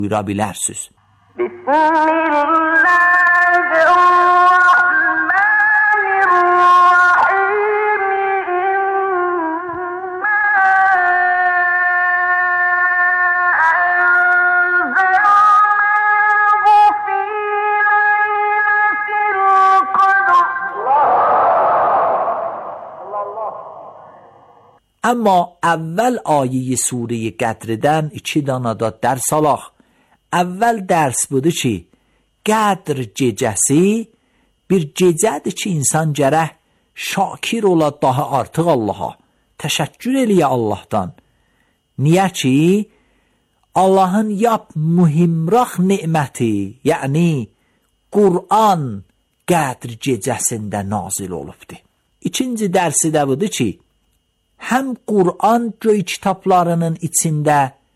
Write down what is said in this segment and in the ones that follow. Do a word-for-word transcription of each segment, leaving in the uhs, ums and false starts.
buyura bilərsiniz. Amma əvvəl ayə surə Qədrdən iki dana da dərs alaq. Əvvəl dərs budur ki, Qədr gecəsi bir gecədir ki, insan gərək şakir ola daha artıq Allaha, təşəkkür eləyə Allahdan. Niyə ki, Allahın yap mühimraq neməti, yəni Qur'an Qədr gecəsində nazil olubdur. İkinci dərsi də budur ki, həm Qur'an göy kitablarının içində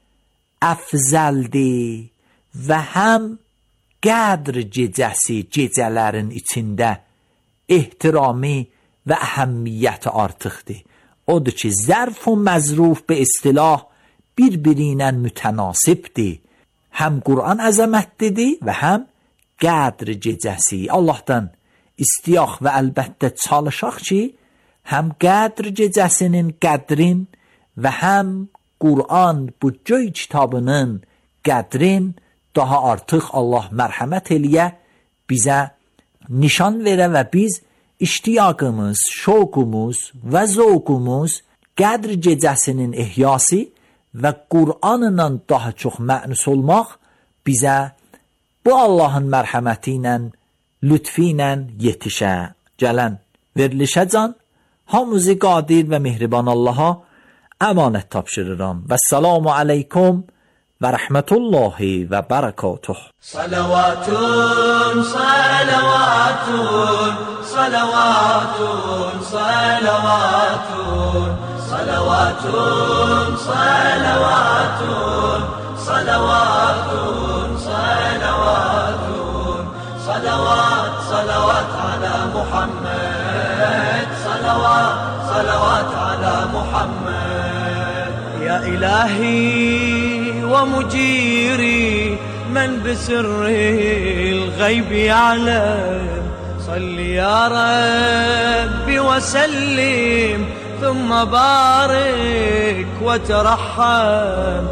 əfzəldir və həm Qədr gecəsi gecələrin içində ehtirami və əhəmmiyyəti artıqdır. Odur ki, zərf və məzruf be istilah bir-biri ilə mütənasibdir. Həm Qur'an əzəmətlidir və həm Qədr gecəsi. Allahdan istiyaq və əlbəttə çalışaq ki, həm Qədr gecəsinin qədrin və həm Qur'an bu göy kitabının qədrin daha artıq Allah mərhəmət eləyə, bizə nişan verə və biz iştiyaqımız, şoqumuz və zövqumuz Qədr gecəsinin ehyası və Qur'anla daha çox mənus olmaq bizə bu Allahın mərhəməti ilə, lütfi ilə yetişə. Gələn verilişə can, hamımızı qadir və mehriban Allaha əmanət tapşırıram. Və salamu aleykum və rəhmətullahi və bərəkatuh. Salavatun, salavatun, salavatun, salavatun, salavatun, salavatun, salavatun, salavatun, salavat, salavat ala Muhammed, salavat, salavat ala Muhammed. Ya ilahi ومجيري من بسر الغيب يعلم صل يا ربي وسلم ثم بارك وترحم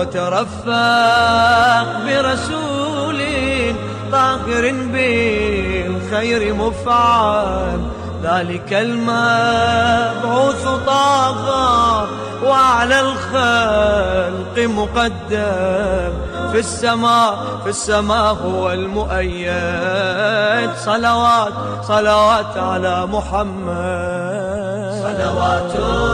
وترفق برسول طاهر بالخير مفعم ذلك المبعوث طاغى وعلى الخلق مقدم في السماء في السماء هو المؤيد صلوات صلوات على محمد صلوات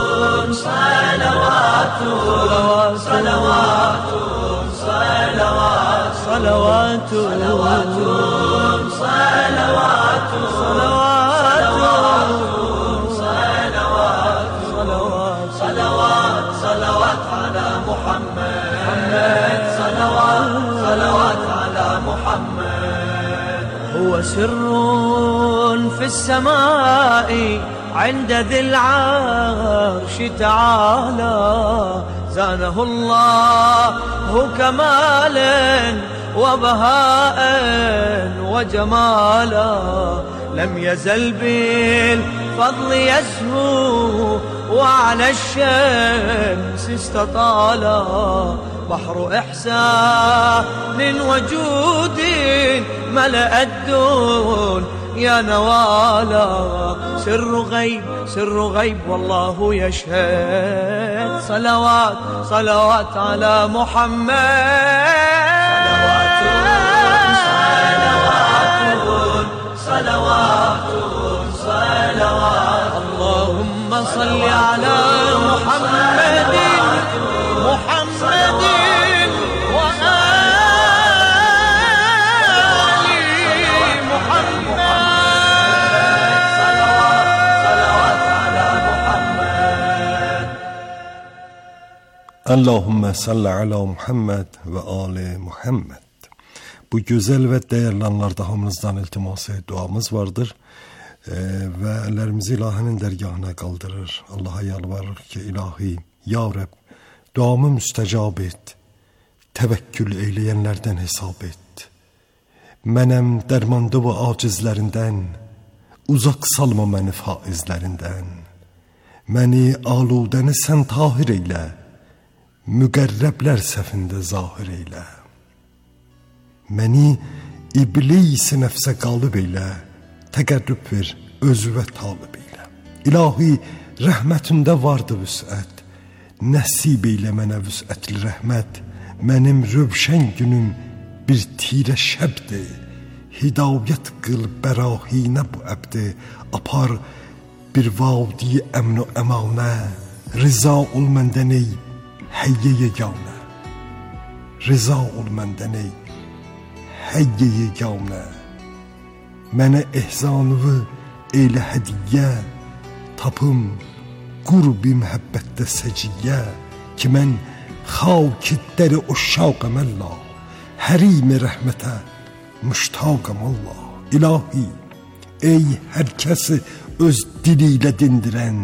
صلوات صلوات صلوات صلوات صلوات صلوات صلوات صلوات على محمد صلوات صلوات على محمد هو سر في السماء عند ذي العرش تعالى زانه الله كمالا وبهاء وجمالا لم يزل بالفضل يزهو وعلى الشمس استطالا بحر إحسان وجود ملأ الدون يا نوالا سر غيب سر غيب والله يشهد صلوات صلوات على محمد صلوات صلوات اللهم صل على محمد محمد وآل محمد صلوات صلوات على محمد اللهم صل على محمد وآل محمد. Bu güzel ve değerli anlarda hamınızdan iltiması duamız vardır. Ee, ve ellerimizi ilahinin dergahına kaldırır. Allah'a yalvarır ki ilahi, ya Rab, duamı müstecab et. Təvəkkül eyləyənlərdən hesab et. Mənəm dərmanda bu acizlərindən, uzaq salma məni faizlərindən. Məni aludəni sən tahir eylə, müqərrəblər səfində zahir eylə. Məni iblis-i nəfsə qalib eylə, təqərrüb ver, özüvə talib eylə. İlahi, rəhmətində vardı vüsət, nəsib eylə mənə vüsətli rəhmət. Mənim rövşən günüm bir tirə şəbdir, hidayət qıl bərahinə bu əbdi. Apar bir vadi əmn o əmanə, rıza ol məndən ey həyyə yeganə. Rıza ol məndən ey həyyə yeganə. Mənə ehsanıvı eylə hədiyyə, tapım qurbi məhəbbətdə səciyyə. Ki mən xavki dəri o şavqəm Allah, hərim-i rəhmətə müştaqəm Allah. İlahi, ey hər kəsi öz dili ilə dindirən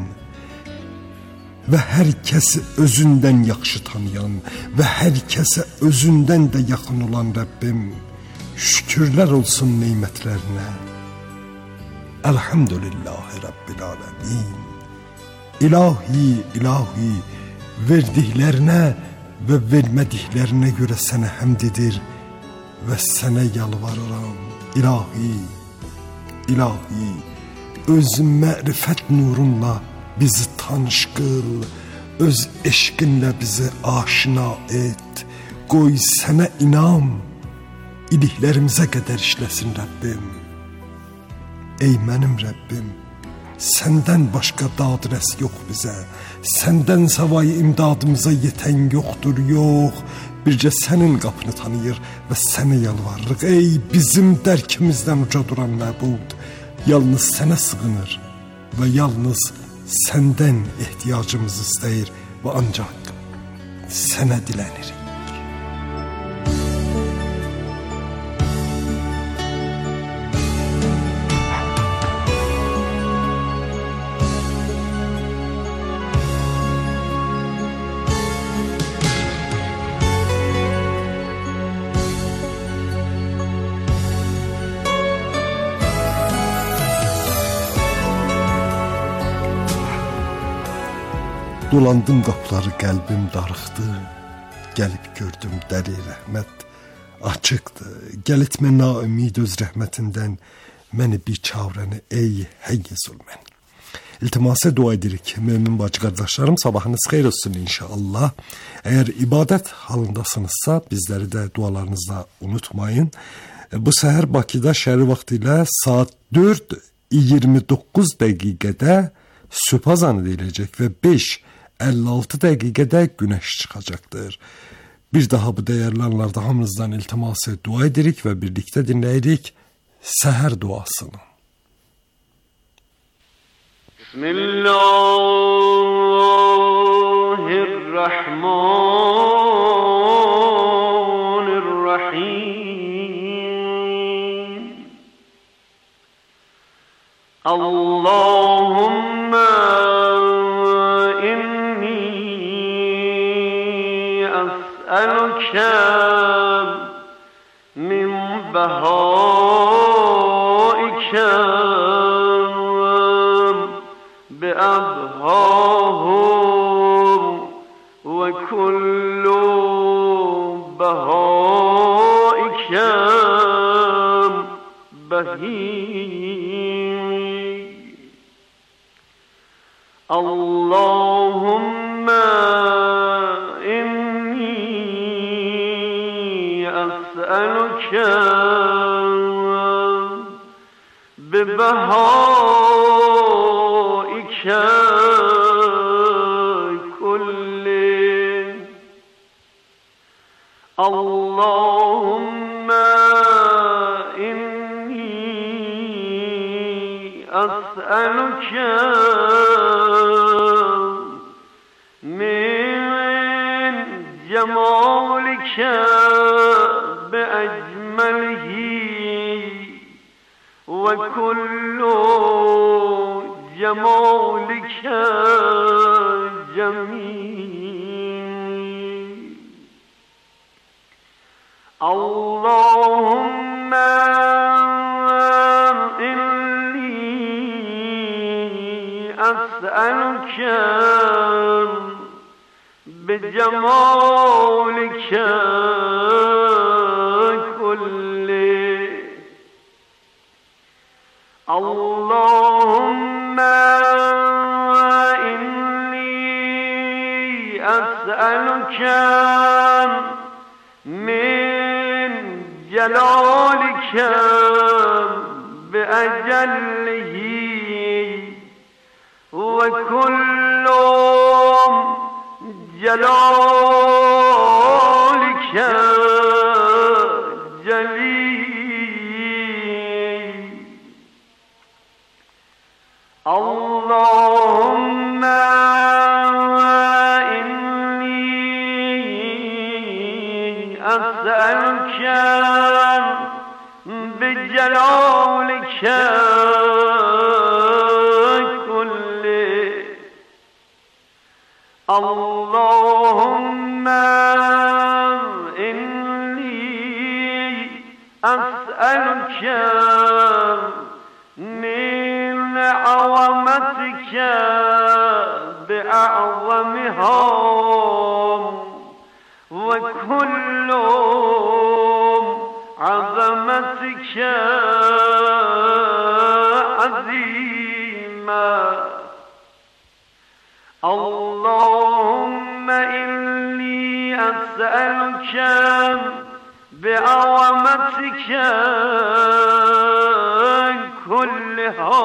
və hər kəsi özündən yaxşı tanıyan və hər kəsə özündən də yaxın olan Rəbbim, şükürlər olsun neymətlərinə. Elhamdülillahi Rabbil aləmin. İlahi, ilahi, verdiklərinə və vermədiklərinə görə sənə həmd edir və sənə yalvarıram. İlahi, ilahi, öz mərifət nurunla bizi tanış qıl, öz eşqinlə bizi aşina et. Qoy sənə inam iliklərimizə qədər işləsin Rəbbim. Ey mənim Rəbbim, səndən başqa dadrəs yox bizə, səndən savayı imdadımıza yetən yoxdur, yox. Bircə sənin qapını tanıyır və sənə yalvarırıq. Ey bizim dərkimizdən uca duran məbud, yalnız sənə sığınır və yalnız səndən ehtiyacımızı istəyir və ancaq sənə dilənirik. Dolandım qapıları, qəlbim darıxdı. Gəlib gördüm dəri rəhmət açıqdır. Gəl etmə naümid öz rəhmətindən məni biçarəni ey həyyə zulmən. İltimasa dua edirik. Mömin bacı qardaşlarım, sabahınız xeyir olsun inşallah. Əgər ibadət halındasınızsa bizləri də dualarınızda unutmayın. Bu səhər Bakıda şəhəri vaxtı ilə saat dörd iyirmi doqquz dəqiqədə sübh azanı deyiləcək və beş əlli altı dəqiqədə günəş çıxacaqdır. Bir daha bu dəyərli anlarda hamınızdan iltimasa dua edirik və birlikdə dinləyirik səhər duasını. Bismillahirrahmanirrahim. Allahümme أسألك من بهائك بأبهاهم وكل بهائك بهيم. اللهم أسألك ببهائك كل. اللهم إني أسألك من جمالك بأجمله وكل جمالك جميل. اللهم إني أسألك بجمالك كله اللهم إني أسألك من جلالك بأجله وكل جلالك جليل اللهم إني أسألك بجلالك كله اللهم إني أسألك من عظمتك بأعظمها وكل عظمتك عظيمة اللهم إني أسألك بعظمتك كلها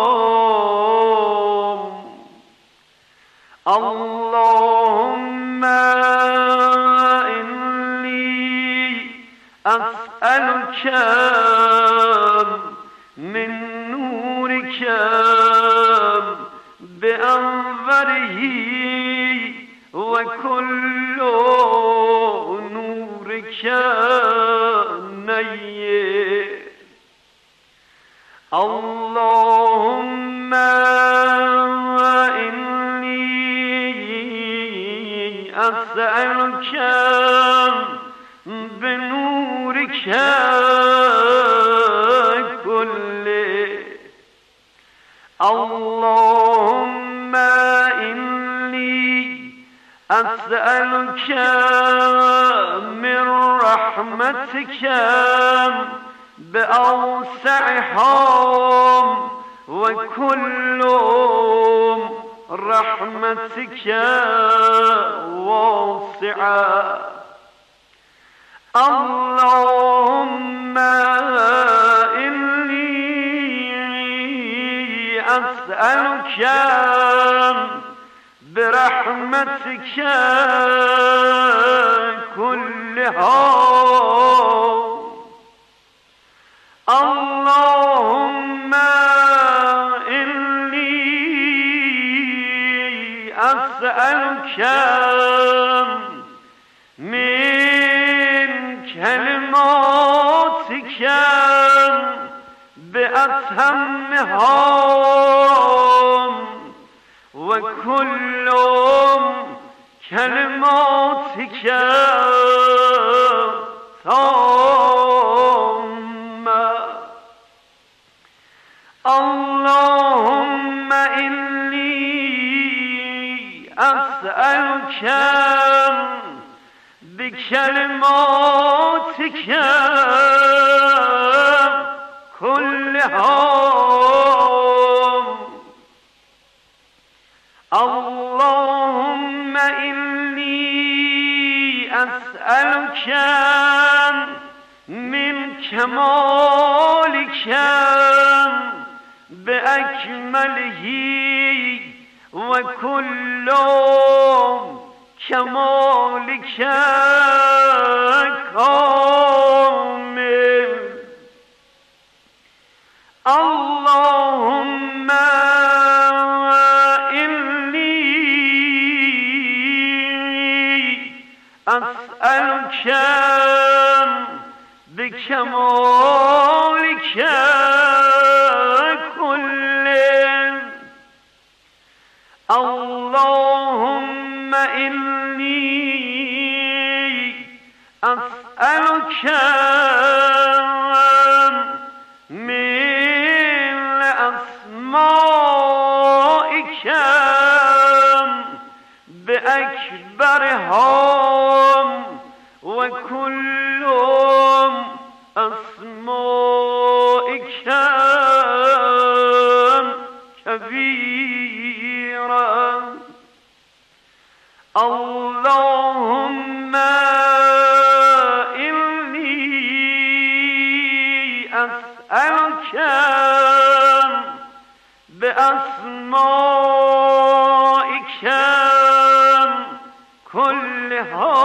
اللهم إني أسألك من نورك بأنظره وكل نورك نير اللهم إني أسألك بنورك كله اللهم إني أسألك من رحمتك بأوسعها وكل رحمتك واسعة اللهم إني أسألك برحمتك كلها اللهم إني أسألك من كلماتك بأتمها وكل كلماتك تامة اللهم إني أسألك بكلماتك كلها اللهم إني أسألك من كمالك بأكمله وكل كمالك كامل اللهم أسألك بكمالك كله اللهم إني أسألك برهم وكلهم أسمائك كبيرا اللهم إني أسألك بأسمائك كلها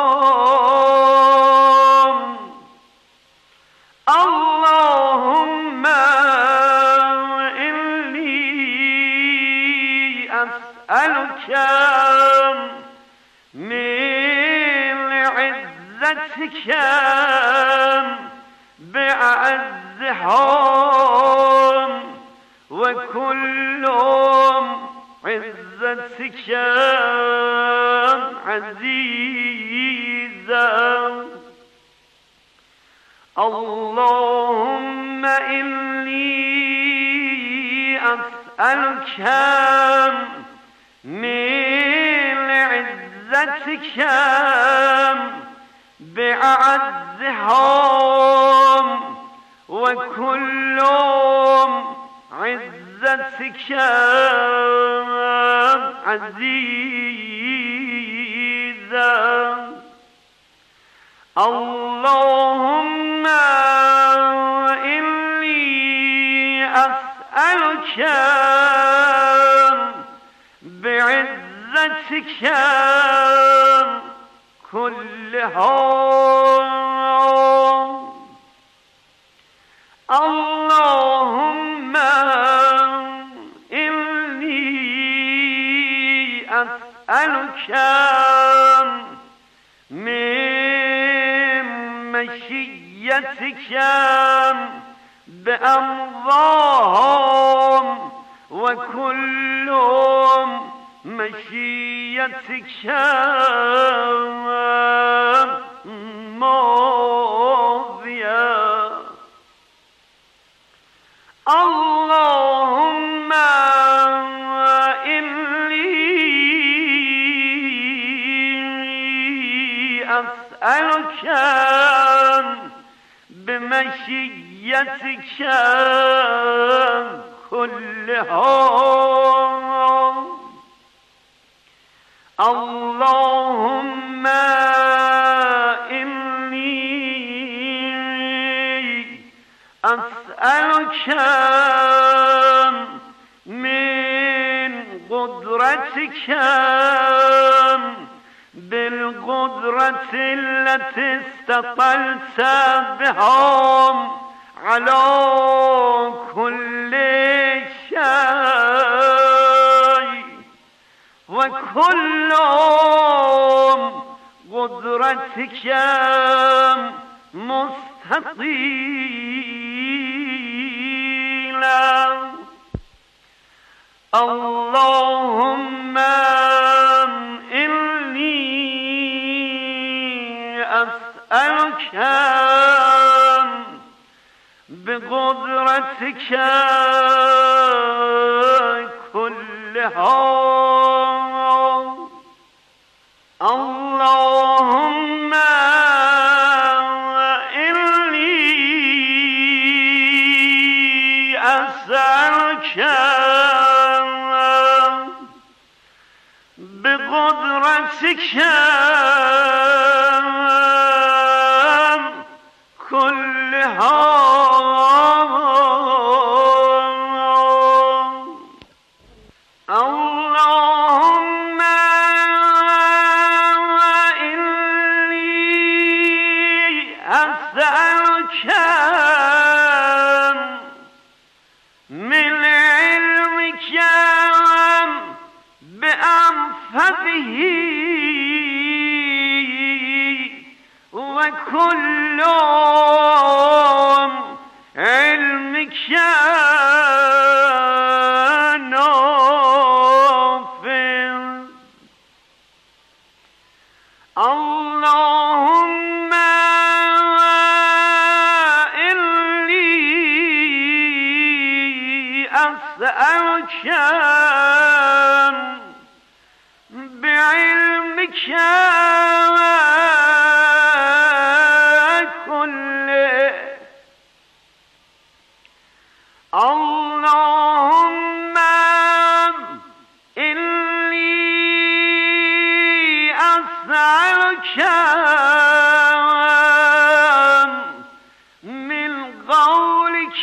اللهم إني أسألك من عزتك بعزهم وكلهم عزتك عزيزا اللهم إني أسألك من عزتك بعزهم وكلهم عزتك عزيزا اللهم إني أسألك بعزتك كلها اللهم إني أسألك من مشيتك بأمضاهم وكلهم مشيتك ماضية اللهم إني أسألك بمشيتك كلها اللهم إني أسألك من قدرتك بالقدرة التي استطلت بهم على كل شيء وكلهم قدرتك مستطيلا اللهم إني أسألك بقدرتك كلها اللهم إني أسألك بقدرتك كلها اللهم إني أسألك من علمك بأنفذه وكلهم علمك نافذ اللهم إني أسألك بعلمك كله اللهم إني أسألك من قولك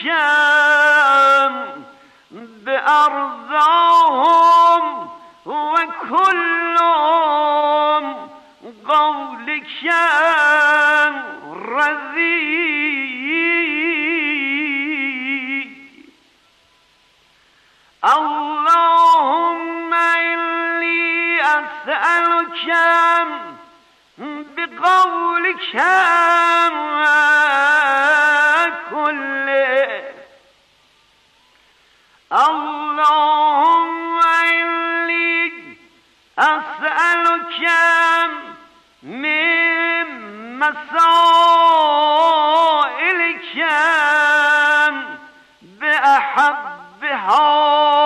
بأرضاهم وكل قولك رضي اللهم إني أسألك بقولك كله اللهم إني أسألك من مسائلك بأحبها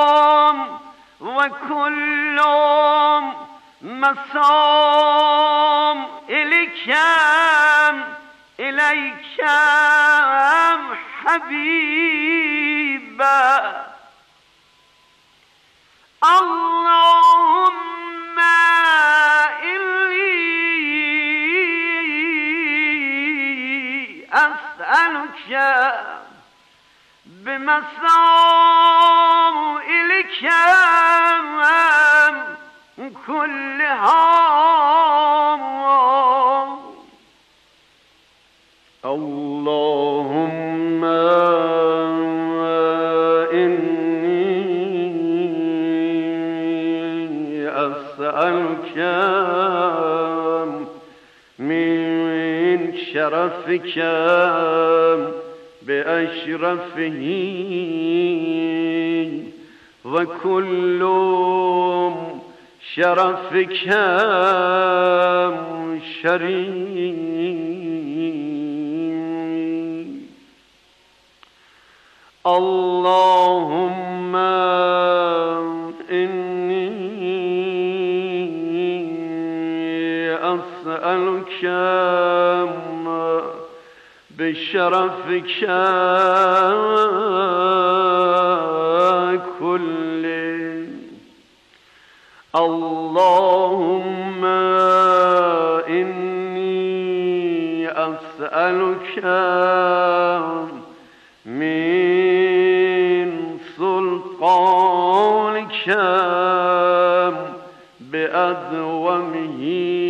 وكل مسائلك إليك حبيبا اللهم إني أسألك بمسائلك كلها اللهم إني أسألك من شرفك بأشرفه وكل شرفك شريف اللهم إني أسألك بشرفك كله اللهم إني أسألك من سلطانك بأدومه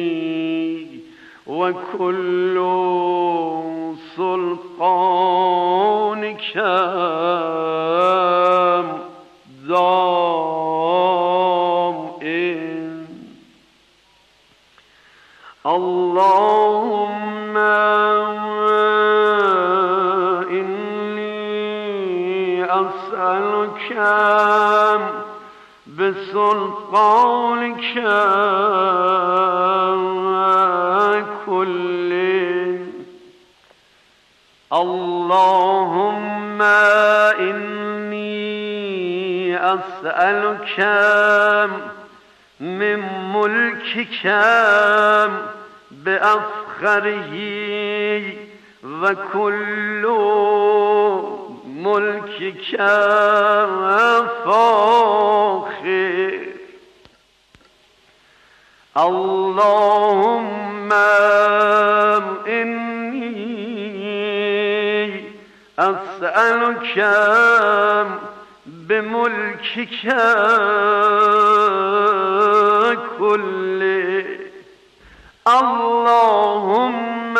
وكل سلطانك دائم اللهم إني أسألك بسلطانك كله اللهم إني أسألك من ملكك بأفخره وكل ملكك فاخر اللهم إني أسألك بملكك كله اللهم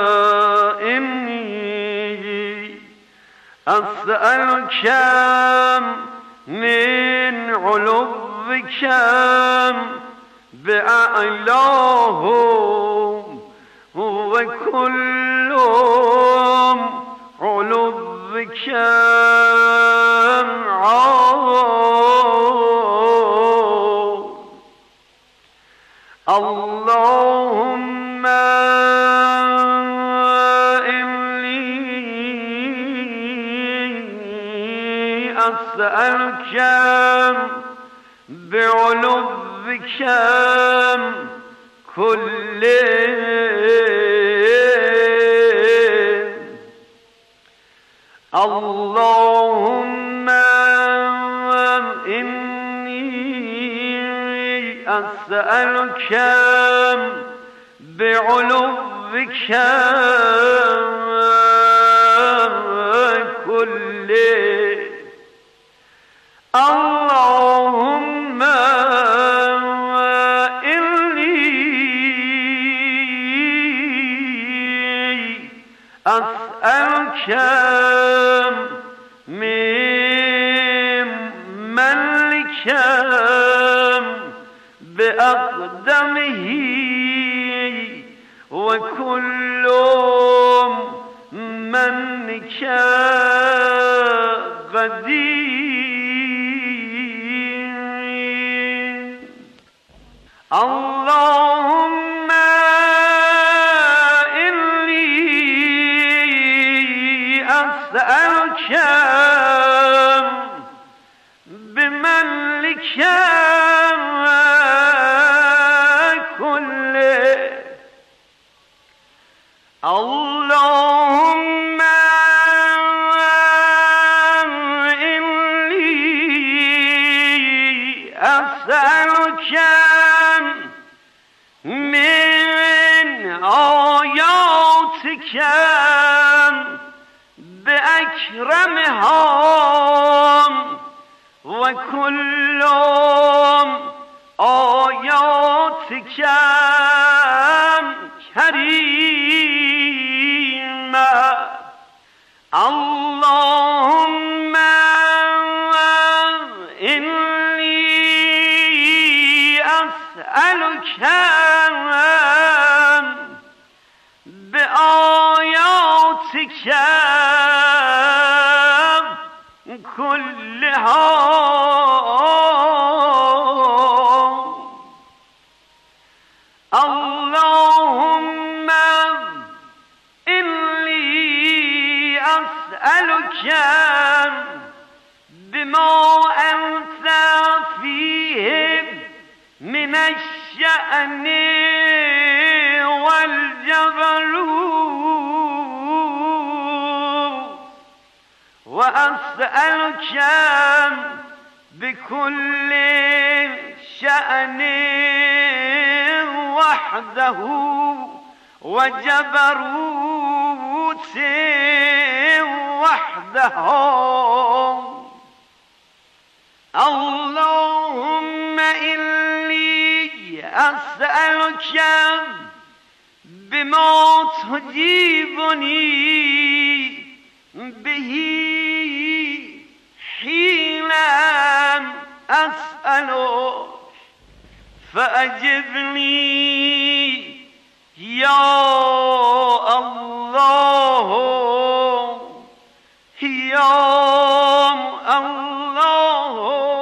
إني أسألك من علوك بأعلاه وكل علوك اللهم إني أسألك بعلوك اللهم إني أسألك بعلوك كله اللهم إني أسألك من ملك بأقدمه وكل منك قدير اللهم إني أسألك بملك كله اللهم إني أسألك من آياتك بأكرمها وكل آياتك كريمة اللهم إني أسألك بآياتك كلها اللهم إني أسألك بما أنت فيه من الشأن والجبروت وأسألك بكل شأن وحده وجبروت وحده اللهم إني أسألك بما تجيبني به حين أسألك فأجبني يا الله يا الله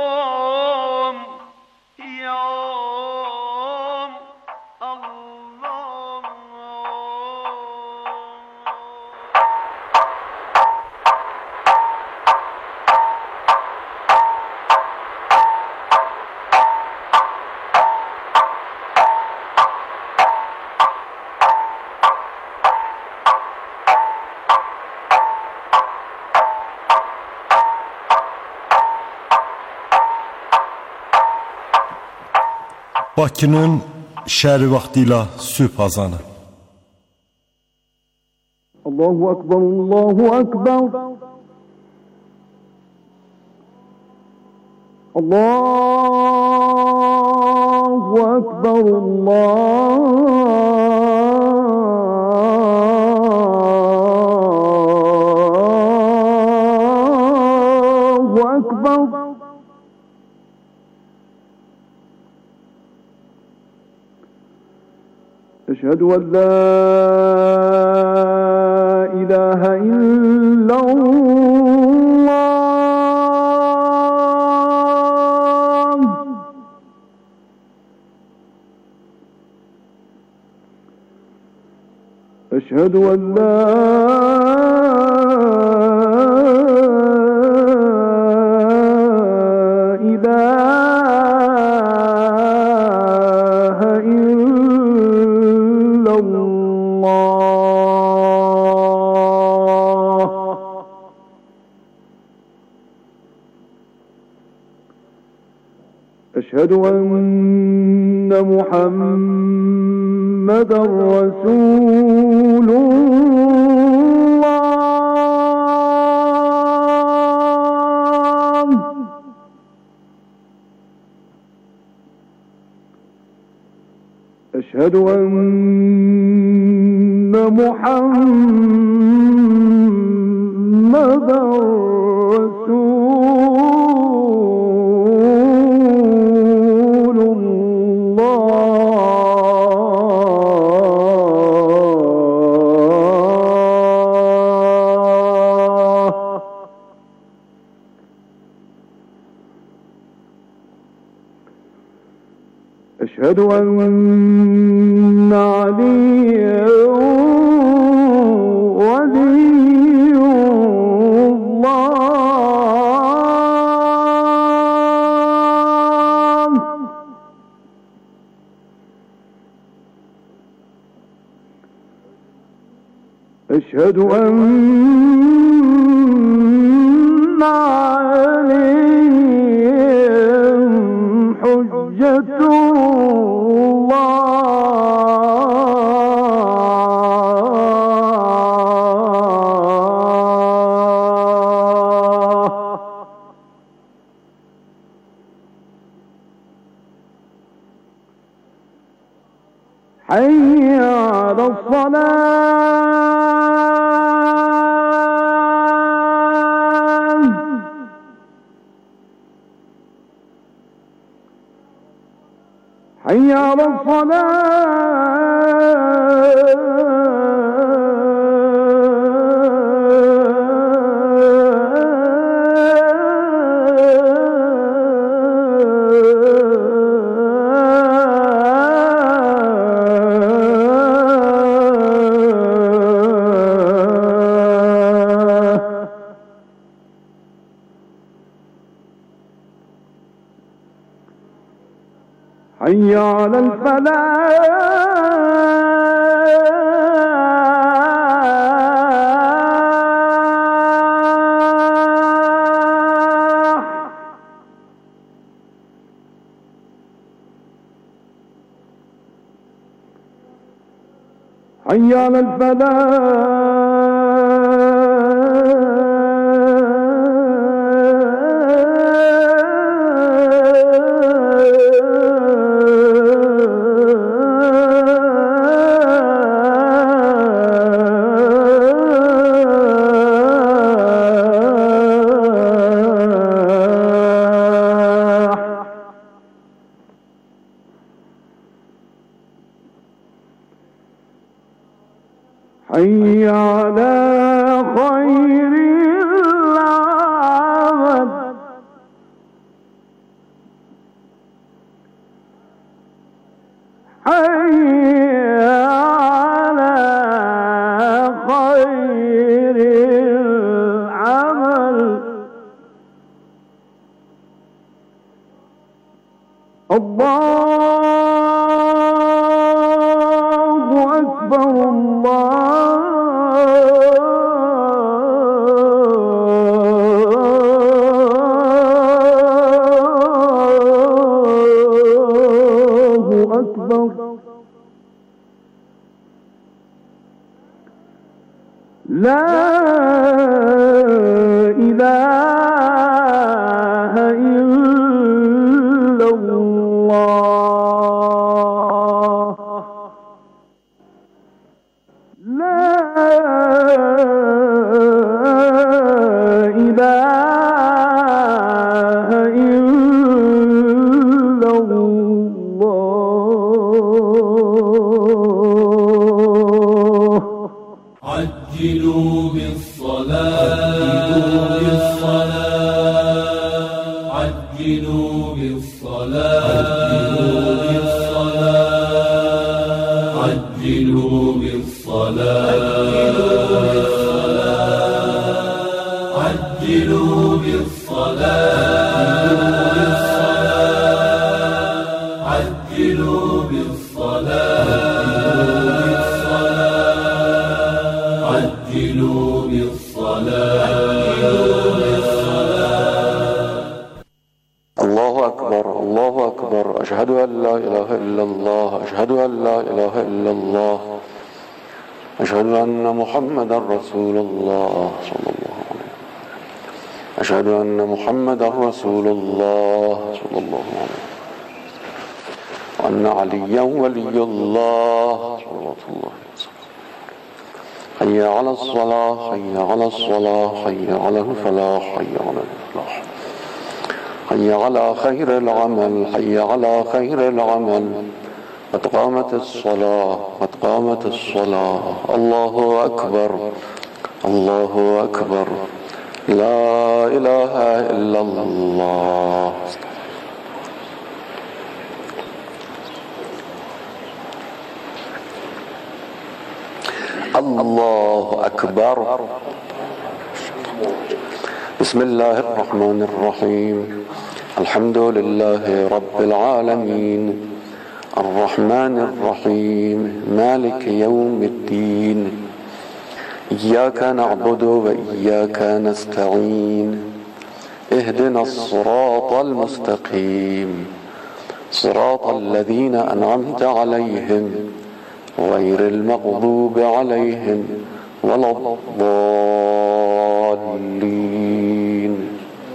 يا الله. Bakının şəhəri vaxtıyla sübh azanı. Allahu Akbar, Allahu Akbar. Allahu Akbar, Allahu Akbar. أشهد أن لا إله إلا الله أشهد أن لا إله إلا أشهد أن محمدا رسول الله. أشهد أن محمدا رسول الله. أشهد أن عليا ولي الله. أشهد أن عليهم حجة حي على الصلاة. حي على حي على الفلاح. حي على الفلاح. حي على خير العمل. حي على خير العمل. الله أكبر. الله أكبر. لا إله إلا الله. لا إله إلا الله. عجلوا بالصلاة عجلوا بالصلاة عجلوا بالصلاة عجلوا بالصلاة عجلوا بالصلاة عجلوا بالصلاة. الله أكبر الله أكبر. أشهد أن لا إله إلا الله أشهد أن لا إله إلا الله أشهد أن محمدا رسول الله صلى الله عليه وسلم أشهد أن محمدا رسول الله صلى الله عليه وسلم وأن عليا ولي الله صلى الله عليه وسلم حي على الصلاة حي على الصلاة حي على الفلاح حي على الفلاح حي على خير العمل حي على خير العمل قد قامت الصلاة قد قامت الصلاة الله أكبر الله أكبر لا إله إلا الله. الله أكبر. بسم الله الرحمن الرحيم الحمد لله رب العالمين الرحمن الرحيم مالك يوم الدين إياك نعبد وإياك نستعين اهدنا الصراط المستقيم صراط الذين أنعمت عليهم غير المغضوب عليهم ولا الضالين.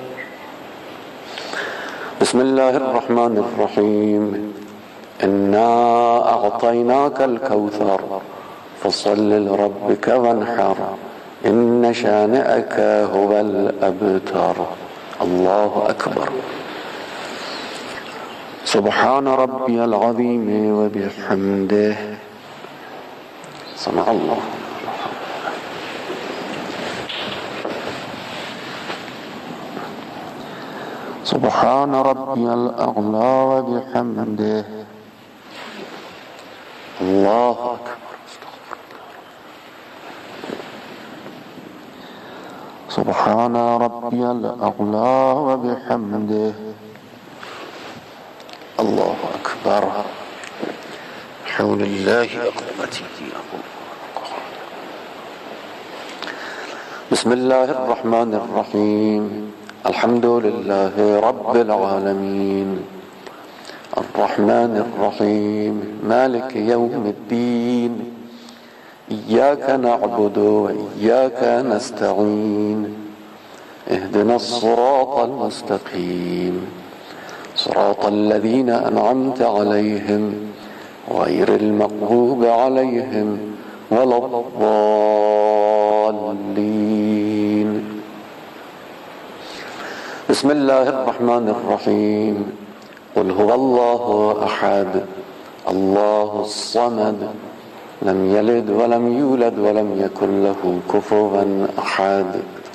بسم الله الرحمن الرحيم إنا أعطيناك الكوثر فصل لربك وانحر إن شانئك هو الأبتر. الله أكبر. سبحان ربي العظيم وبحمده. سمع الله. سبحان ربي الأعلى وبحمده. الله أكبر. سبحان ربي الأعلى وبحمده. الله أكبر. حول الله أقوته. بسم الله الرحمن الرحيم الحمد لله رب العالمين الرحمن الرحيم مالك يوم الدين إياك نعبد وإياك نستعين اهدنا الصراط المستقيم صراط الذين أنعمت عليهم غير المغضوب عليهم ولا الضالين. بسم الله الرحمن الرحيم قل هو الله أحد الله الصمد لم يلد ولم يولد ولم يكن له كفوا أحد.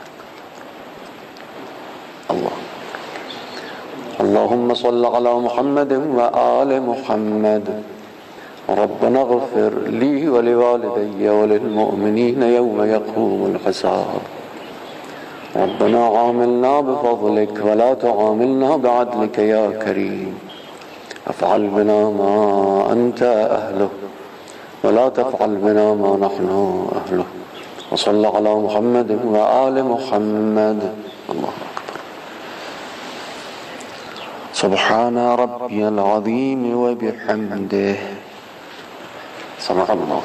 الله. اللهم صل على محمد وآل محمد. ربنا اغفر لي ولوالدي وللمؤمنين يوم يقوم الحساب. ربنا عاملنا بفضلك ولا تعاملنا بعدلك يا كريم. افعل بنا ما أنت أهله ولا تفعل بنا ما نحن أهله. وصل على محمد وآل محمد. الله أكبر. سبحان ربي العظيم وبحمده. سمع الله.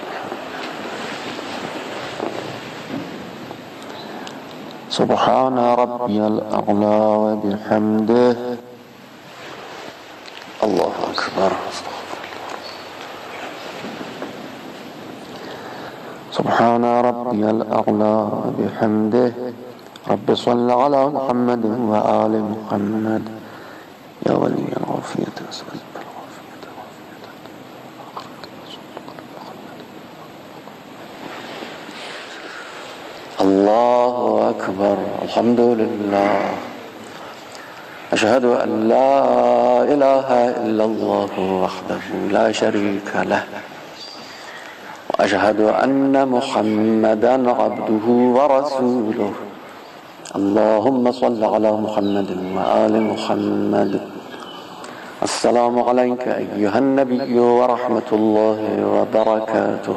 سبحان ربي الأعلى وبحمده. الله أكبر. سبحان ربي الأعلى وبحمده. رب صل على محمد وآل محمد. يا ولي العافية أسأل الله أكبر. الحمد لله. أشهد أن لا إله إلا الله وحده لا شريك له وأشهد أن محمدا عبده ورسوله. اللهم صل على محمد وآل محمد. السلام عليك أيها النبي ورحمة الله وبركاته.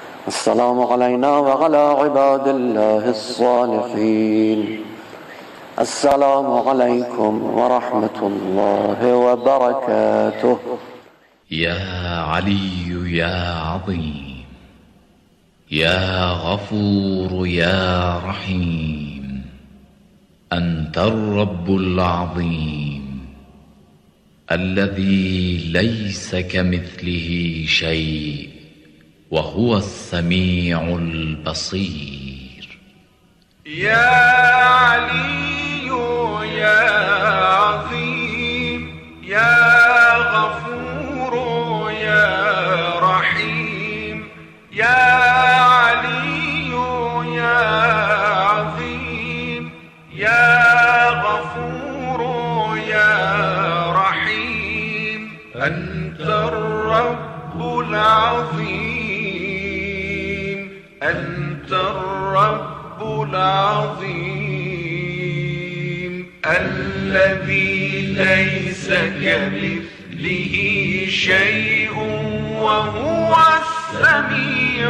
السلام علينا وعلى عباد الله الصالحين. السلام عليكم ورحمة الله وبركاته. يا علي يا عظيم، يا غفور يا رحيم، أنت الرب العظيم الذي ليس كمثله شيء، وهو السميع البصير. يا علي يا عظيم، يا غفور يا رحيم، يا علي يا عظيم، يا غفور يا رحيم، أنت الرب العظيم، أنت الرب العظيم الذي ليس كمثله شيء، وهو السميع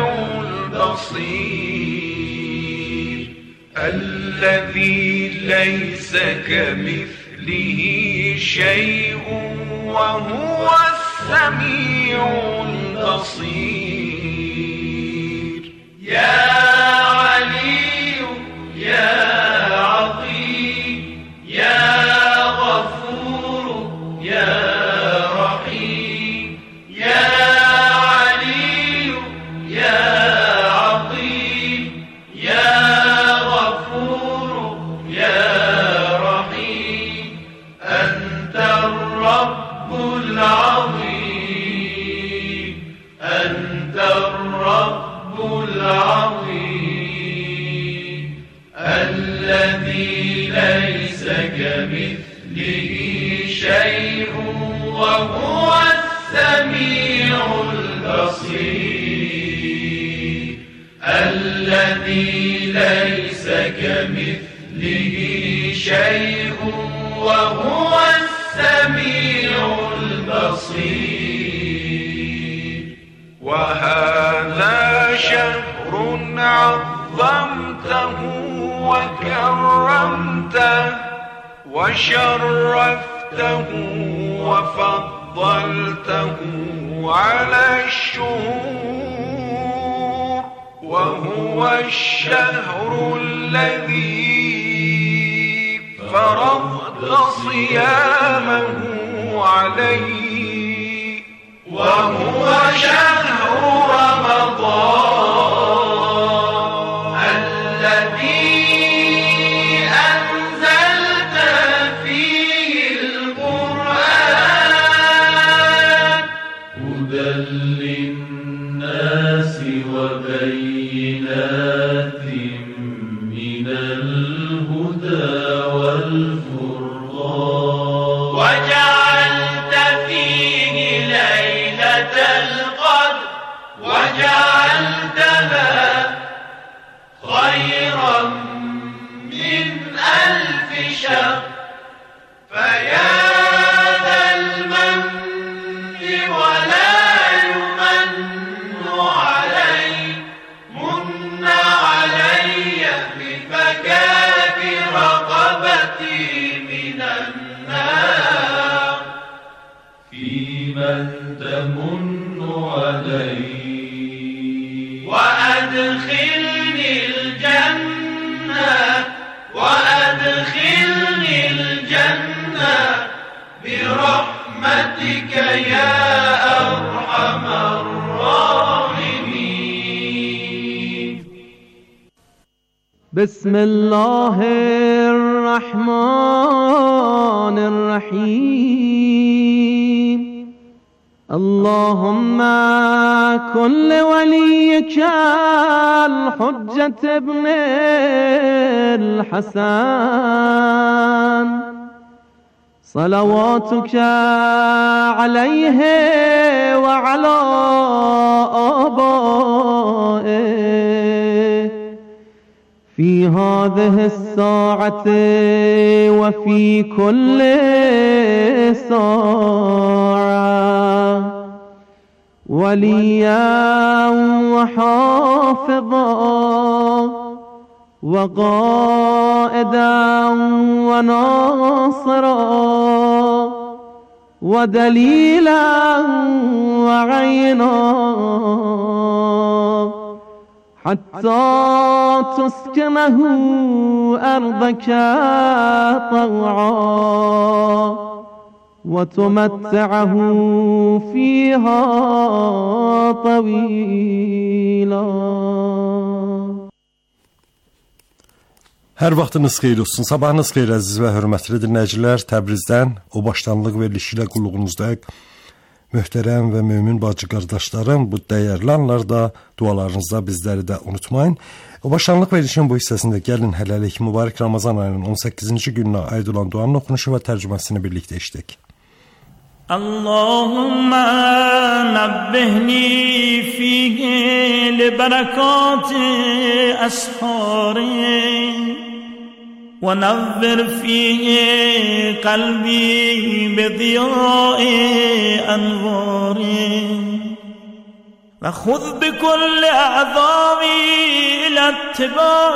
البصير. الذي ليس كمثله شيء، وهو السميع البصير. يا علي يا عظيم، يا غفور يا رحيم، يا علي يا عظيم، يا غفور يا رحيم، أنت الرب العظيم، أنت الرب العظيم الذي ليس كمثله شيء، وهو السميع البصير. الذي ليس كمثله شيء، وهو السميع البصير. وهذا شهر عظمته وكرمته وشرفته وفضلته على الشهور، وهو الشهر الذي فرضت صيامه عليه، وهو شهر رمضان الذي أنزلت فيه القرآن هدى للناس وبينات من الهدى والفرقان، وجعلت فيه ليلة القدر، وجعلتها خيرا من ألف شهر. فيا ذا المن ولا يمن علي، من علي بفكاك رقبتي من النار. فيمن تمن علي وأدخلني الجنة، وأدخلني الجنة برحمتك يا أرحم الراحمين. بسم الله الرحمن الرحيم. اللهم كن لوليك الحجة ابن الحسن صلواتك عليه وعلى آبائه في هذه الساعة وفي كل ساعة، وليا وحافظا وقائدا قائدا وناصرا ودليلا وعينا حتى تسكنه أرضك طوعا وتمتعه فيها طويلا. Hər vaxtınız xeyir olsun, sabahınız xeyir əziz və hörmətli dinləyicilər. Təbrizdən o başlanlıq verilişi ilə qulluğunuzdayıq. Möhtərəm və mömin bacı qardaşlarım, bu dəyərli anlarda dualarınızda bizləri də unutmayın. O başlanlıq verilişin bu hissəsində gəlin hələlik mübarək Ramazan ayının on səkkizinci gününə aid olan duanın oxunuşu və tərcüməsini birlikdə eşidək. Allahumma nabbihni fihi li barakati ashari ونور فيه قلبي بضياء أنواره وخذ بكل أعضائي إلى اتباع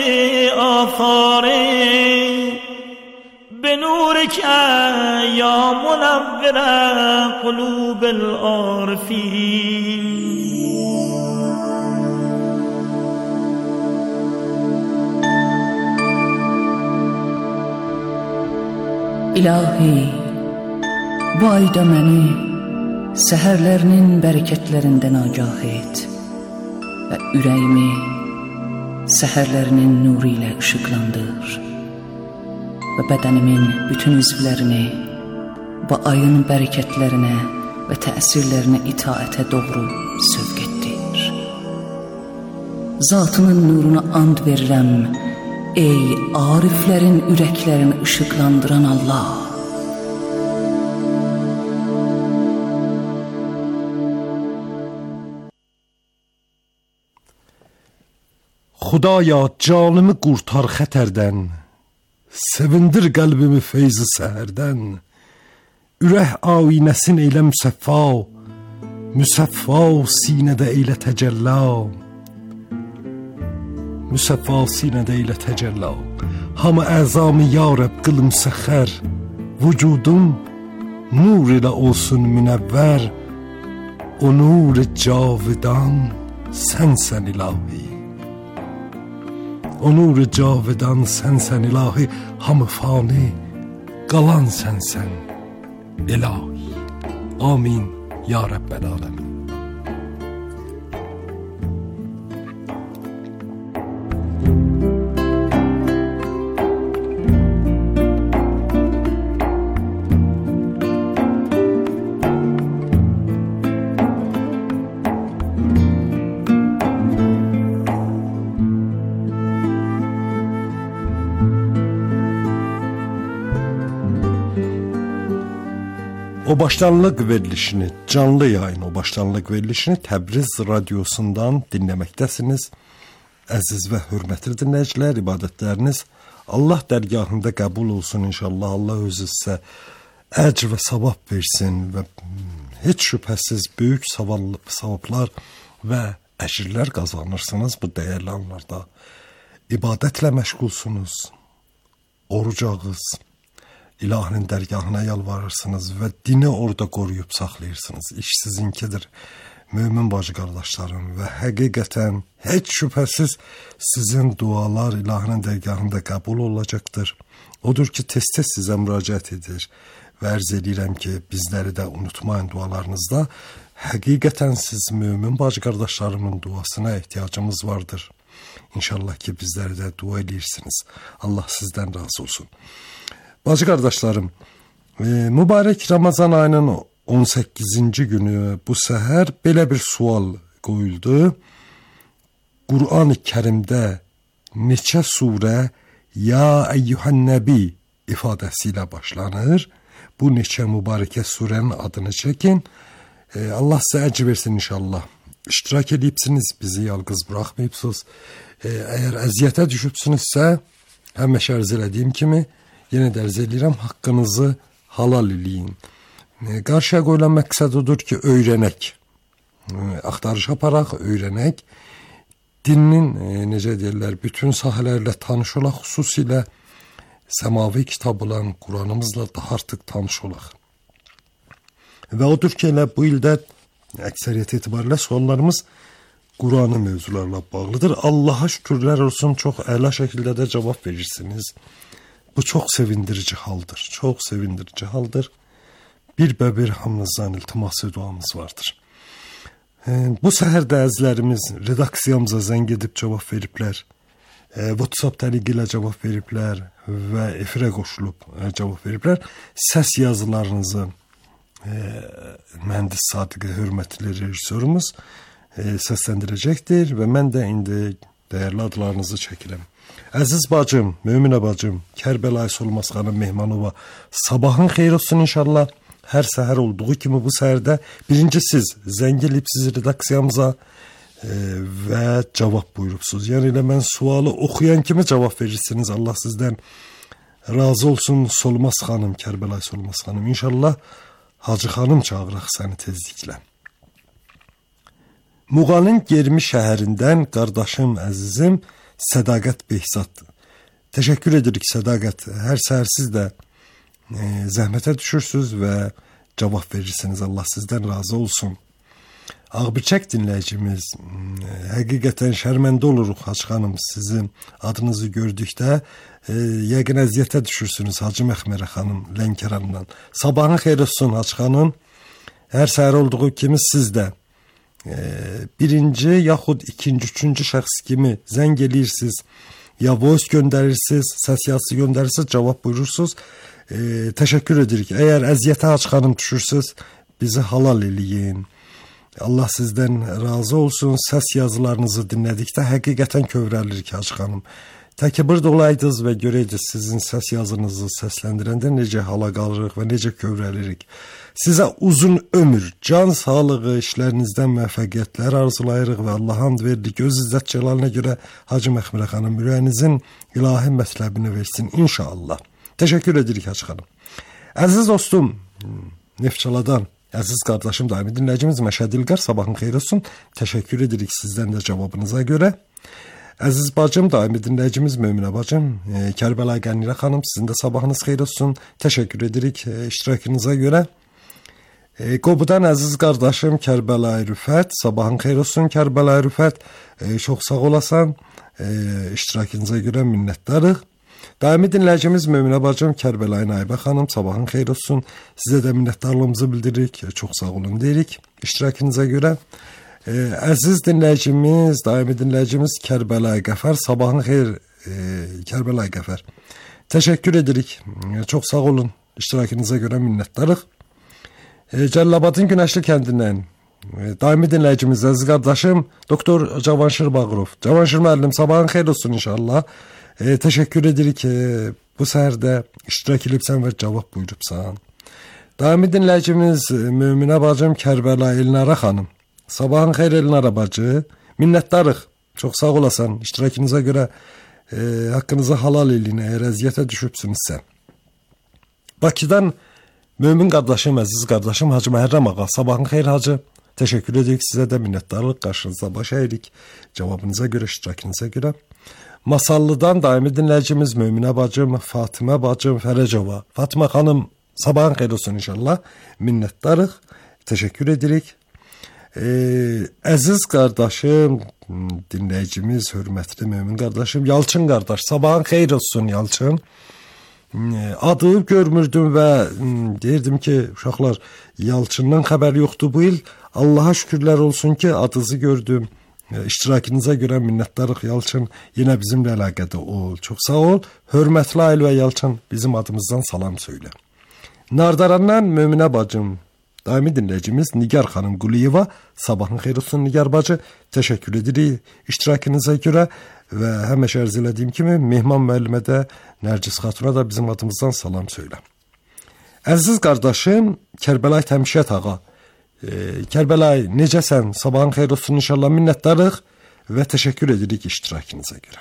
آثاره بنورك يا منور قلوب العارفين. İlahi, bu ayda məni səhərlərinin bərəkətlərindən agah et və ürəyimi səhərlərinin nuru ilə işıqlandır və bədənimin bütün üzvlərini bu ayın bərəkətlərinə və təsirlərinə itaətə doğru sövq etdir. Zatının nuruna and verirəm, ey ariflərin ürəklərini işıqlandıran Allah. Xudaya canımı qurtar xətərdən, sevindir qəlbimi feyzi səhərdən. Ürək ayinəsin eylə müsəffa, müsəffa sinədə eylə təcəllə. Müsəffa sinədə eylə təcəllə. Hamı əzamı ya Rəbb qıl müsəxxər, vücudum nur ilə olsun münəvvər. O nur cavidan sənsən ilahi. O nur cavidan sənsən ilahi. Hamı fani qalan sənsən ilahi. Amin ya Rəbbəl aləmin. O başlanlıq verilişini, canlı yayın o başlanlıq verilişini Təbriz radiosundan dinləməkdəsiniz. Əziz və hörmətli dinləyicilər, ibadətləriniz Allah dərgahında qəbul olsun inşallah. Allah özü sizə əcr və savab versin və heç şübhəsiz böyük savablar və əcrlər qazanırsınız bu dəyərli anlarda. İbadətlə məşğulsunuz, oruc ağız, İlahinin dərgahına yalvarırsınız və dini orada qoruyub saxlayırsınız. İş sizinkidir, mömin bacı qardaşlarım, və həqiqətən heç şübhəsiz sizin dualar İlahinin dərgahında qəbul olacaqdır. Odur ki, tez-tez sizə müraciət edir və ərz edirəm ki, bizləri də unutmayın dualarınızda. Həqiqətən siz mömin bacı qardaşlarımın duasına ehtiyacımız vardır. İnşallah ki, bizləri də dua edirsiniz. Allah sizdən razı olsun. Bacı qardaşlarım, e, mübarək Ramazan ayının on səkkizinci günü bu səhər belə bir sual qoyuldu. Qur'an-ı Kərimdə neçə surə Ya Eyyuhən Nəbi ifadəsi ilə başlanır? Bu neçə mübarəkə surənin adını çəkin. E, Allah sizə əcr versin inşallah. İştirak edibsiniz, bizi yalqız buraxmayıbsınız. E, əgər əziyyətə düşübsünüzsə, həmişə arz elədiyim kimi, yenə də arz edirəm, haqqınızı halal eləyin. E, qarşıya qoyulan məqsəd odur ki, öyrənək. E, axtarış aparaq, öyrənək. dinin e, necə deyirlər, bütün sahələrlə tanış olaq, xüsusilə səmavi kitab olan Quranımızla daha artıq tanış olaq. Və odur ki, elə bu ildə əksəriyyət etibarilə suallarımız Quranı mövzularla bağlıdır. Allaha şükürlər olsun, çox əla şəkildə də cavab verirsiniz. Bu çox sevindirici haldır, çox sevindirici haldır. Bir bə bir hamınızdan iltiması duamız vardır. Bu səhər də əzlərimiz redaksiyamıza zəng edib cavab veriblər. WhatsApp təliqi ilə cavab veriblər və efirə qoşulub cavab veriblər. Səs yazılarınızı mühəndis Sadiqə hörmətli rejissorumuz səsləndirəcəkdir və mən də indi dəyərli adlarınızı çəkirəm. Əziz bacım, Möminə bacım, Kərbəlayı Solmaz xanım Mehmanova, sabahın xeyir olsun inşallah. Hər səhər olduğu kimi bu səhərdə birinci siz zəng edib sizi redaksiyamıza e, və cavab buyurubsunuz. Yəni elə mən sualı oxuyan kimi cavab verirsiniz. Allah sizdən razı olsun Solmaz xanım, Kərbəlayı Solmaz xanım. İnşallah Hacı xanım çağıraq səni tezliklə. Muğanın Germi şəhərindən qardaşım, əzizim Sədaqət Behzad. Təşəkkür edirik Sədaqət. Hər səhər siz də e, zəhmətə düşürsünüz və cavab verirsiniz. Allah sizdən razı olsun. Ağbirçək dinləyicimiz, e, həqiqətən şərməndə oluruq Hacı xanım. Sizin adınızı gördükdə e, yəqin əziyyətə düşürsünüz Hacı Məxmərə xanım Lənkərandan. Sabahın xeyir olsun Hacı xanım. Hər səhər olduğu kimi siz də birinci yaxud ikinci, üçüncü şəxs kimi zəng eləyirsiniz, ya voice göndərirsiniz, səs yazısı göndərirsiniz, cavab buyurursunuz. E, təşəkkür edirik. Əgər əziyyətə Hacı xanım düşürsünüz, bizi halal eləyin. Allah sizdən razı olsun. Səs yazılarınızı dinlədikdə həqiqətən kövrəlirik Hacı xanım. Tək burada olaydınız və görəydiniz sizin səs yazınızı səsləndirəndə necə hala qalırıq və necə kövrəlirik. Sizə uzun ömür, can sağlığı, işlərinizdən müvəffəqiyyətlər arzulayırıq və Allah hamd verdik. Öz izzət cəlalına görə Hacı Məxmərə xanım ürəyinizin ilahi mətləbini versin inşallah. Təşəkkür edirik Hacı xanım. Əziz dostum, Neftçaladan, əziz qardaşım, daimi dinləyicimiz Məşəd İlqar, sabahın xeyir olsun. Təşəkkür edirik sizdən də cavabınıza görə. Əziz bacım, daimi dinləyicimiz Möminə bacım, e, Kərbəlayı Qənirə xanım, sizin də sabahınız xeyir olsun. Təşəkkür edirik e, iştirakınıza görə. E, Qobudan əziz qardaşım Kərbəlayı Rüfət, sabahın xeyir olsun Kərbəlayı Rüfət. E, çox sağ olasan, e, iştirakınıza görə minnətdarıq. Daimi dinləyicimiz Möminə bacım Kərbəlayı Naibə xanım, sabahın xeyir olsun. Sizə də minnətdarlığımızı bildiririk. E, çox sağ olun deyirik iştirakınıza görə. Ee, əziz dinləyicimiz, daimi dinləyicimiz Kərbəlayı Qəfər, sabahın xeyir e, Kərbəlayı Qəfər. Təşəkkür edirik. E, çox sağ olun. İştirakınıza görə minnətdarıq. E, Cəllabadın Günəşli kəndindən e, daimi dinləyicimiz, əziz qardaşım Doktor Cavanşir Bağırov. Cavanşir müəllim, sabahın xeyir olsun inşallah. E, təşəkkür edirik. E, bu səhərdə iştirak edibsən və cavab buyurubsan. Daimi dinləyicimiz Möminə bacım Kərbəlayı Elnara xanım. Sabahın xeyir Elnara bacı. Minnətdarıq. Çox sağ olasan. İştirakınıza görə e, haqqınızı halal eləyin, əgər əziyyətə düşübsünüzsə. Bakıdan Mömin qardaşım, əziz qardaşım Hacı Məhərrəm ağa. Sabahın xeyir Hacı. Təşəkkür edirik sizə də, minnətdarlıq qarşınızda baş əyirik. Cavabınıza görə, iştirakınıza görə. Masallıdan daimi dinləyicimiz Möminə bacım, Fatimə bacım Fərəcova. Fatimə xanım, sabahın xeyir olsun inşallah. Minnətdarıq. Təşəkkür edirik. Ee, əziz qardaşım, dinləyicimiz, hörmətli Mömin qardaşım Yalçın qardaş, sabahın xeyir olsun Yalçın. Adı görmürdüm və deyirdim ki, uşaqlar, Yalçından xəbər yoxdur bu il. Allaha şükürlər olsun ki, adınızı gördüm. İştirakınıza görə minnətdarıq Yalçın. Yenə bizimlə əlaqədə ol. Çox sağ ol. Hörmətli Ayl və Yalçın, bizim adımızdan salam söylə. Nardarandan Möminə bacım, daimi dinləyicimiz Nigar xanım Quliyeva, sabahın xeyir olsun Nigar bacı. Təşəkkür edirik iştirakınıza görə və həmişə arz elədiyim kimi Mehman müəllimə də, Nərcis xatuna da bizim adımızdan salam söylə. Əziz qardaşım Kərbəlayı Təmşət ağa, e, Kərbəlayı necəsən? Sabahın xeyir olsun inşallah, minnətdarıq və təşəkkür edirik iştirakınıza görə.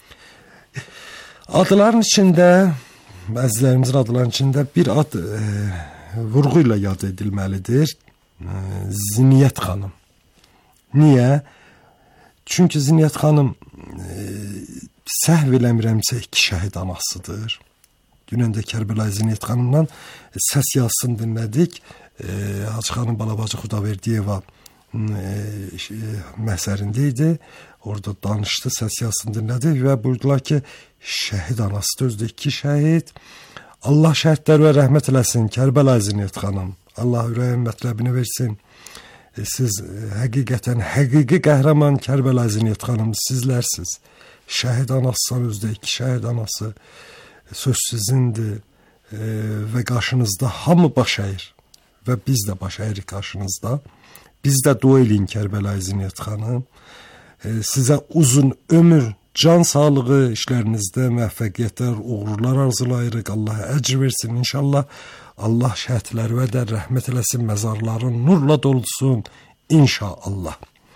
Adların içində, əzizlərimizin adların içində bir ad e, vurğu ilə yad edilməlidir. Ziniyyət xanım. Niyə? Çünki Zinət xanım e, səhv eləmirəmsə iki şəhid anasıdır. Dünən də Kərbəlayı Zinət xanımdan səs yazısını dinlədik. E, Hacı xanım Balabacı Xudaverdiyeva e, məhsərində idi. Orada danışdı, səs yazısını dinlədik və buyurdular ki, şəhid anasıdır, özdə iki şəhid. Allah şəhidlər və rəhmət eləsin Kərbəlayı Zinət xanım. Allah ürəyin mətləbini versin. E, siz e, həqiqətən həqiqi qəhrəman Kərbəlayı Zinət xanım sizlərsiniz. Şəhid anasısan, özdə iki şəhid anası. E, söz sizindir e, və qarşınızda hamı baş əyir və biz də baş əyirik qarşınızda. Biz də dua eləyin Kərbəlayı Zinət xanım. E, sizə uzun ömür, can sağlığı, işlərinizdə müvəffəqiyyətlər, uğurlar arzulayırıq. Allah əcr versin inşallah. Allah şəhidlərə də rəhmət eləsin, məzarların nurla dolsun inşallah.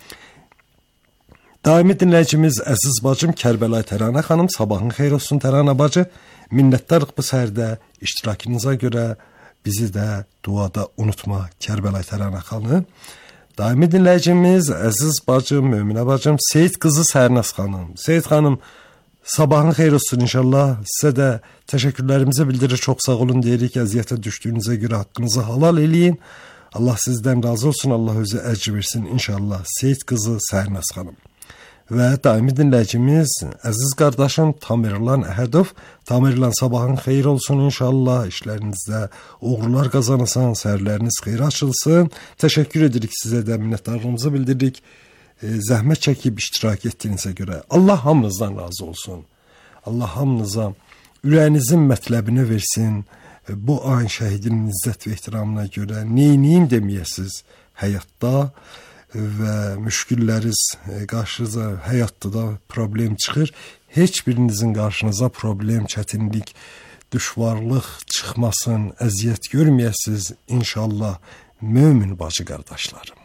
Daimi dinləyicimiz əziz bacım Kərbəlayı Təranə xanım, sabahın xeyir olsun Təranə bacı. Minnətdarıq bu səhərdə iştirakınıza görə, bizi də duada unutma Kərbəlayı Təranə xanım. Daimi dinləyicimiz əziz bacım, Möminə bacım Seyid qızı Sərnəs xanım. Seyid xanım, sabahın xeyir olsun inşallah. Sizə də təşəkkürlərimizi bildirir. Çox sağ olun deyirik. Əziyyətə düşdüyünüzə görə haqqınızı halal eləyin. Allah sizdən razı olsun. Allah özü əcr versin inşallah. Seyid qızı Sərnəs xanım. Və daimi dinləyicimiz əziz qardaşım Tamerlan Əhədov. Tamerlan, sabahın xeyir olsun inşallah. İşlərinizdə uğurlar qazanasın. Səhərləriniz xeyir açılsın. Təşəkkür edirik sizə də, minnətdarlığımızı bildiririk. E, zəhmət çəkib iştirak etdiyinizə görə. Allah hamınızdan razı olsun. Allah hamınıza ürəyinizin mətləbini versin. E, bu an şəhidin izzət və ehtiramına görə neyniyim deməyəsiz həyatda və müşkülləriz e, qarşınıza həyatda da problem çıxır. Heç birinizin qarşınıza problem, çətinlik, düşvarlıq çıxmasın, əziyyət görməyəsiz inşallah mömin bacı qardaşlarım.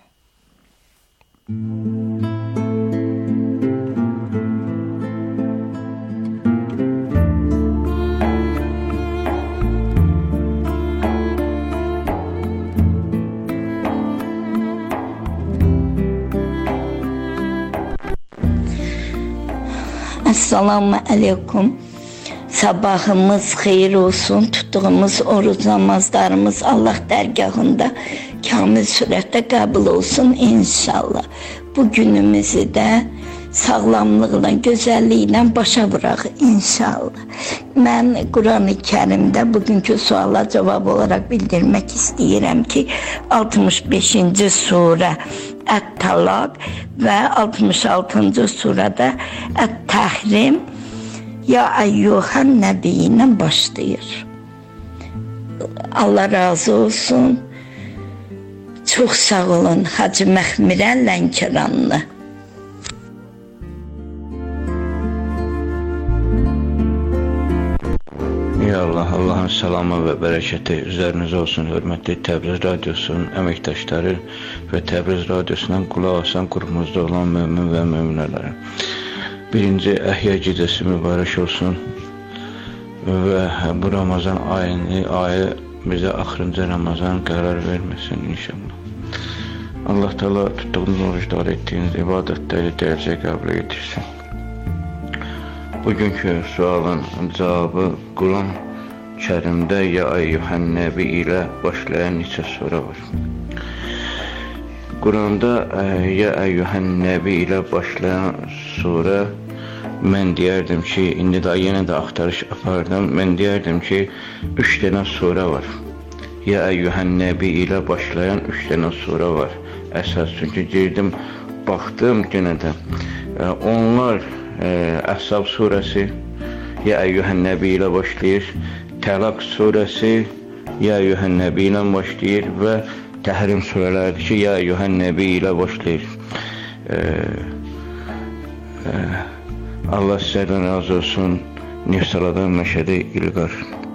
Esselamu aleyküm. Sabahımız xeyir olsun. Tuttuğumuz oruç namazlarımız Allah dərgahında kamil surətdə qəbul olsun inşallah. Bu günümüzü də sağlamlıqla, gözəlliklə başa vuraq inşallah. Mən Quran-ı Kərimdə bugünkü suala cavab olaraq bildirmək istəyirəm ki, altmış beşinci surə Ət-Talaq və altmış altıncı surədə Ət-Təhrim Ya Əyyuhən Nəbi ilə başlayır. Allah razı olsun. Çox sağ olun Hacı Məxmirə Lənkəranlı. Ya Allah, Allahın salamı və bərəkəti üzərinizə olsun, hörmətli Təbriz Radiosunun əməkdaşları və Təbriz Radiosundan qulaq asan qrupumuzda olan mömin və möminələri. Birinci Əhya gecəsi mübarək olsun və bu Ramazan ayını, ayı bizə axırıncı Ramazan qərar verməsin inşallah. Allah Teala tutduğunuz oruçlar, etdiyiniz ibadətləri dəyərcə qəbul edirsin. Bugünkü sualın cavabı Quran Kərimdə Ya Əyyuhən Nəbi ilə başlayan neçə surə var. Quranda Ya Əyyuhən Nəbi ilə başlayan surə, mən deyərdim ki, indi də yenə də axtarış apardım, mən deyərdim ki, üç dənə surə var. Ya Əyyuhən Nəbi ilə başlayan üç dənə surə var. Əsas, çünki girdim, baxdım yenə də. Onlar Əhzab surəsi Ya Əyyuhən Nəbi ilə başlayır, Təlaq surəsi Ya Əyyuhən Nəbi ilə başlayır və Təhrim surələrdir ki, Ya Əyyuhən Nəbi ilə başlayır. Ee, e, Allah sizlərdən razı olsun. Nefsaladan Məşədi İlqar.